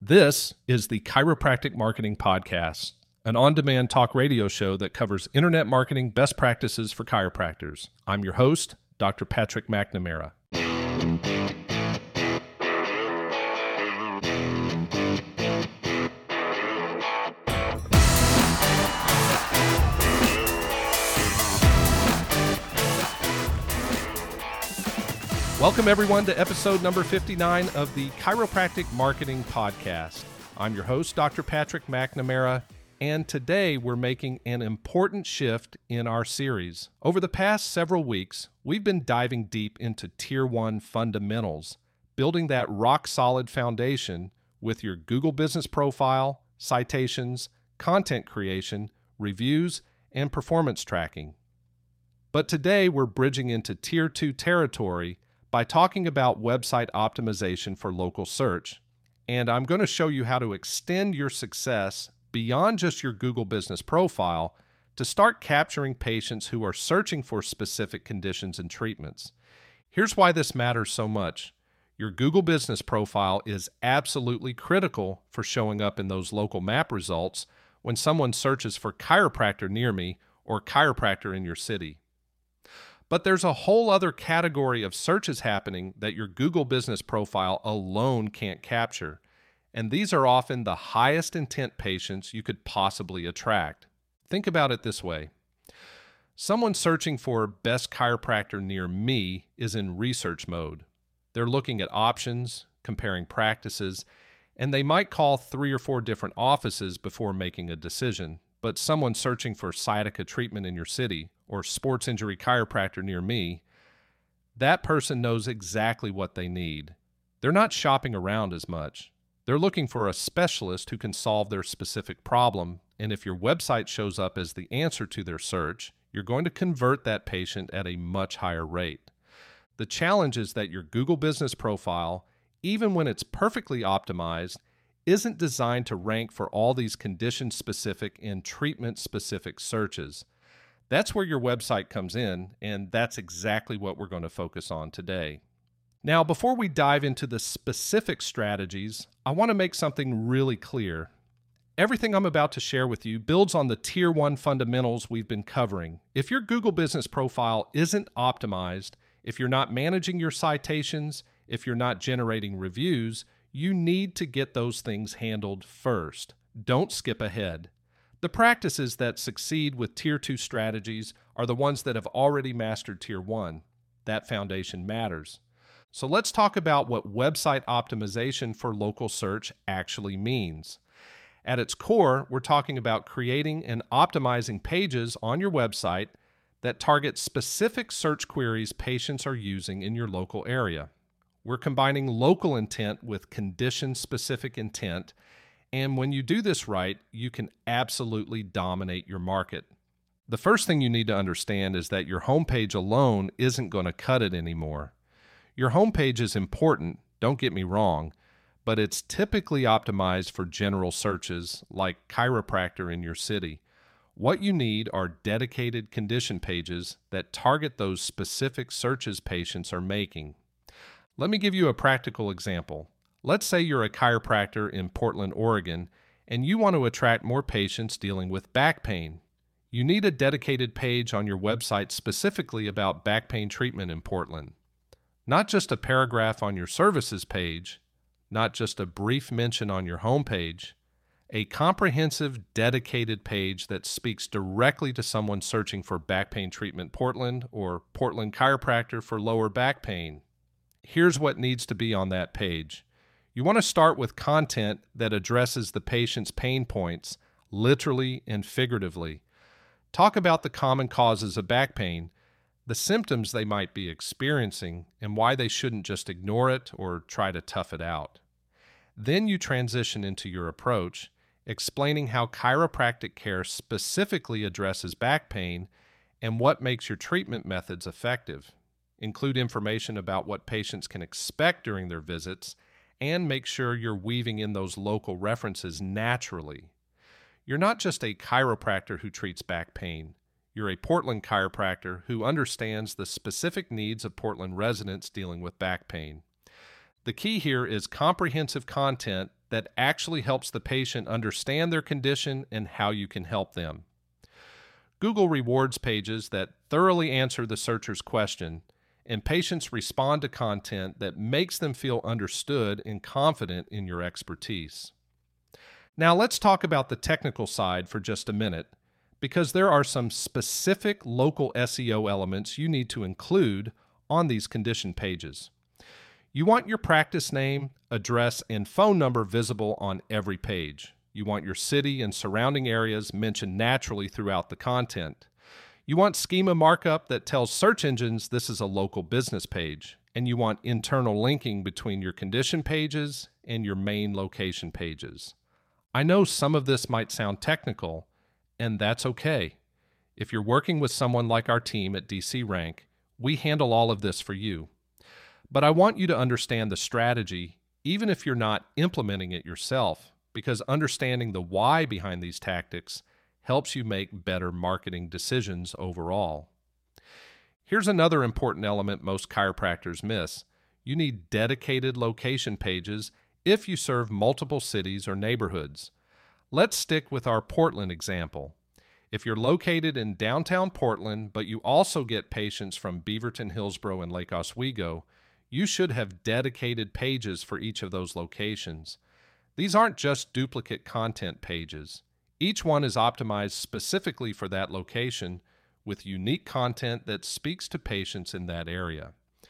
This is the Chiropractic Marketing Podcast, an on-demand talk radio show that covers internet marketing best practices for chiropractors. I'm your host, Dr. Patrick McNamara. Welcome, everyone, to episode number 59 of the Chiropractic Marketing Podcast. I'm your host, Dr. Patrick McNamara, and today we're making an important shift in our series. Over the past several weeks, we've been diving deep into Tier 1 fundamentals, building that rock-solid foundation with your Google business profile, citations, content creation, reviews, and performance tracking. But today we're bridging into Tier 2 territory by talking about website optimization for local search. And I'm going to show you how to extend your success beyond just your Google business profile to start capturing patients who are searching for specific conditions and treatments. Here's why this matters so much. Your Google business profile is absolutely critical for showing up in those local map results when someone searches for chiropractor near me or chiropractor in your city. But there's a whole other category of searches happening that your Google business profile alone can't capture, and these are often the highest intent patients you could possibly attract. Think about it this way. Someone searching for best chiropractor near me is in research mode. They're looking at options, comparing practices, and they might call 3 or 4 different offices before making a decision. But someone searching for sciatica treatment in your city or sports injury chiropractor near me, that person knows exactly what they need. They're not shopping around as much. They're looking for a specialist who can solve their specific problem, and if your website shows up as the answer to their search, you're going to convert that patient at a much higher rate. The challenge is that your Google business profile, even when it's perfectly optimized, isn't designed to rank for all these condition-specific and treatment-specific searches. That's where your website comes in, and that's exactly what we're going to focus on today. Now, before we dive into the specific strategies, I want to make something really clear. Everything I'm about to share with you builds on the Tier 1 fundamentals we've been covering. If your Google business profile isn't optimized, if you're not managing your citations, if you're not generating reviews, you need to get those things handled first. Don't skip ahead. The practices that succeed with Tier 2 strategies are the ones that have already mastered Tier 1. That foundation matters. So let's talk about what website optimization for local search actually means. At its core, we're talking about creating and optimizing pages on your website that target specific search queries patients are using in your local area. We're combining local intent with condition-specific intent, and when you do this right, you can absolutely dominate your market. The first thing you need to understand is that your homepage alone isn't going to cut it anymore. Your homepage is important, don't get me wrong, but it's typically optimized for general searches like chiropractor in your city. What you need are dedicated condition pages that target those specific searches patients are making. Let me give you a practical example. Let's say you're a chiropractor in Portland, Oregon, and you want to attract more patients dealing with back pain. You need a dedicated page on your website specifically about back pain treatment in Portland. Not just a paragraph on your services page, not just a brief mention on your homepage, a comprehensive, dedicated page that speaks directly to someone searching for back pain treatment Portland or Portland chiropractor for lower back pain. Here's what needs to be on that page. You want to start with content that addresses the patient's pain points, literally and figuratively. Talk about the common causes of back pain, the symptoms they might be experiencing, and why they shouldn't just ignore it or try to tough it out. Then you transition into your approach, explaining how chiropractic care specifically addresses back pain and what makes your treatment methods effective. Include information about what patients can expect during their visits, and make sure you're weaving in those local references naturally. You're not just a chiropractor who treats back pain. You're a Portland chiropractor who understands the specific needs of Portland residents dealing with back pain. The key here is comprehensive content that actually helps the patient understand their condition and how you can help them. Google rewards pages that thoroughly answer the searcher's question, and patients respond to content that makes them feel understood and confident in your expertise. Now let's talk about the technical side for just a minute, because there are some specific local SEO elements you need to include on these condition pages. You want your practice name, address, and phone number visible on every page. You want your city and surrounding areas mentioned naturally throughout the content. You want schema markup that tells search engines this is a local business page, and you want internal linking between your condition pages and your main location pages. I know some of this might sound technical, and that's okay. If you're working with someone like our team at DC Rank, we handle all of this for you. But I want you to understand the strategy, even if you're not implementing it yourself, because understanding the why behind these tactics helps you make better marketing decisions overall. Here's another important element most chiropractors miss. You need dedicated location pages if you serve multiple cities or neighborhoods. Let's stick with our Portland example. If you're located in downtown Portland, but you also get patients from Beaverton, Hillsborough, and Lake Oswego, you should have dedicated pages for each of those locations. These aren't just duplicate content pages. Each one is optimized specifically for that location with unique content that speaks to patients in that area.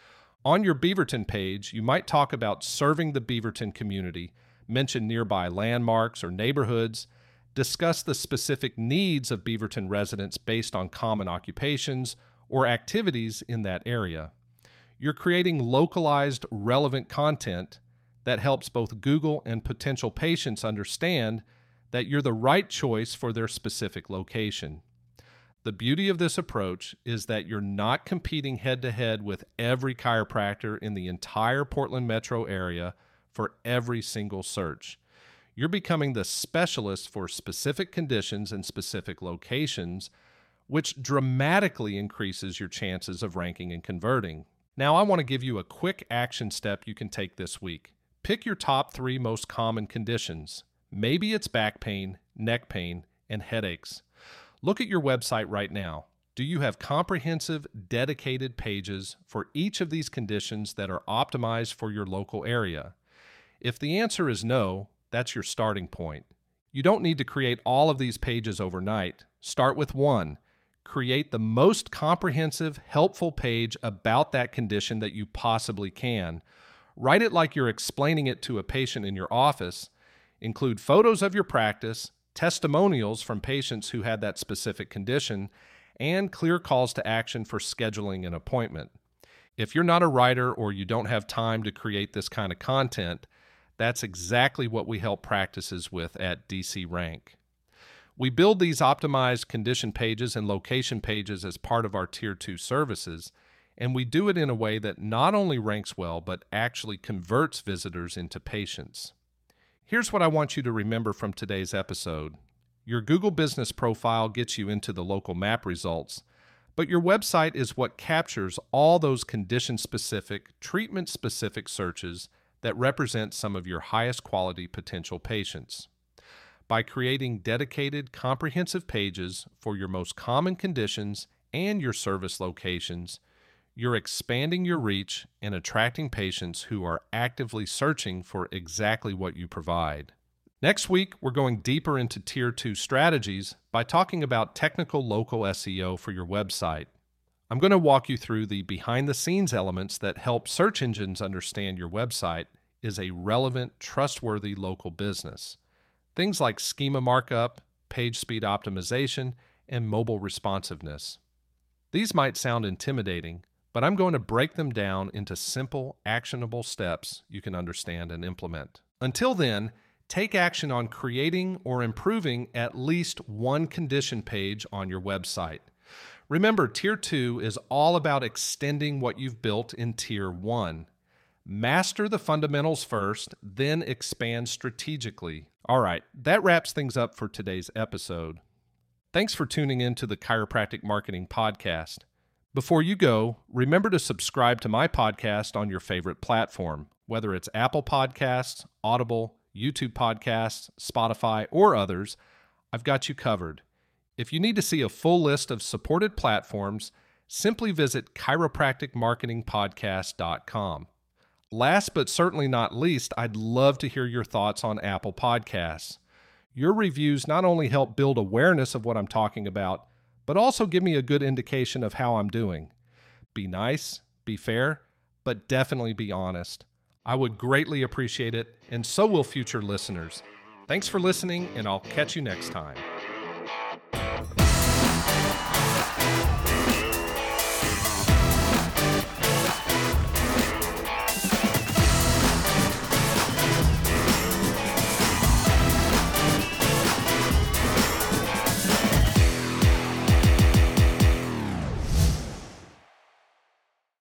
On your Beaverton page, you might talk about serving the Beaverton community, mention nearby landmarks or neighborhoods, discuss the specific needs of Beaverton residents based on common occupations or activities in that area. You're creating localized, relevant content that helps both Google and potential patients understand that you're the right choice for their specific location. The beauty of this approach is that you're not competing head-to-head with every chiropractor in the entire Portland metro area for every single search. You're becoming the specialist for specific conditions and specific locations, which dramatically increases your chances of ranking and converting. Now, I want to give you a quick action step you can take this week. Pick your top 3 most common conditions. Maybe it's back pain, neck pain, and headaches. Look at your website right now. Do you have comprehensive, dedicated pages for each of these conditions that are optimized for your local area? If the answer is no, that's your starting point. You don't need to create all of these pages overnight. Start with one. Create the most comprehensive, helpful page about that condition that you possibly can. Write it like you're explaining it to a patient in your office. Include photos of your practice, testimonials from patients who had that specific condition, and clear calls to action for scheduling an appointment. If you're not a writer or you don't have time to create this kind of content, that's exactly what we help practices with at DC Rank. We build these optimized condition pages and location pages as part of our Tier 2 services, and we do it in a way that not only ranks well, but actually converts visitors into patients. Here's what I want you to remember from today's episode. Your Google Business Profile gets you into the local map results, but your website is what captures all those condition-specific, treatment-specific searches that represent some of your highest quality potential patients. By creating dedicated, comprehensive pages for your most common conditions and your service locations, you're expanding your reach and attracting patients who are actively searching for exactly what you provide. Next week, we're going deeper into Tier 2 strategies by talking about technical local SEO for your website. I'm going to walk you through the behind-the-scenes elements that help search engines understand your website is a relevant, trustworthy local business. Things like schema markup, page speed optimization, and mobile responsiveness. These might sound intimidating, but I'm going to break them down into simple, actionable steps you can understand and implement. Until then, take action on creating or improving at least one condition page on your website. Remember, Tier 2 is all about extending what you've built in Tier 1. Master the fundamentals first, then expand strategically. All right, that wraps things up for today's episode. Thanks for tuning in to the Chiropractic Marketing Podcast. Before you go, remember to subscribe to my podcast on your favorite platform, whether it's Apple Podcasts, Audible, YouTube podcasts, Spotify, or others, I've got you covered. If you need to see a full list of supported platforms, simply visit chiropracticmarketingpodcast.com. Last but certainly not least, I'd love to hear your thoughts on Apple Podcasts. Your reviews not only help build awareness of what I'm talking about, but also give me a good indication of how I'm doing. Be nice, be fair, but definitely be honest. I would greatly appreciate it, and so will future listeners. Thanks for listening, and I'll catch you next time.